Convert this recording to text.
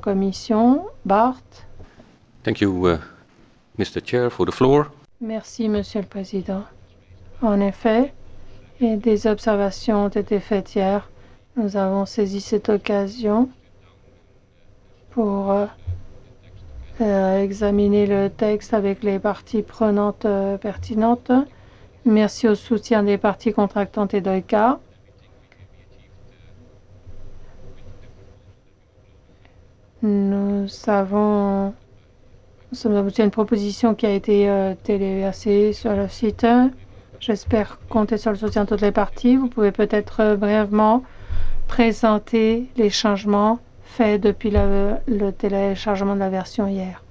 commission. Bart. Thank you, Mr. Chair, for the floor. Merci, Monsieur le Président. En effet, et des observations ont été faites hier. Nous avons saisi cette occasion pour examiner le texte avec les parties prenantes pertinentes. Merci au soutien des parties contractantes et d'OICA. Nous sommes aboutis à une proposition qui a été téléversée sur le site. J'espère compter sur le soutien de toutes les parties. Vous pouvez peut-être brièvement présenter les changements faits depuis le téléchargement de la version hier.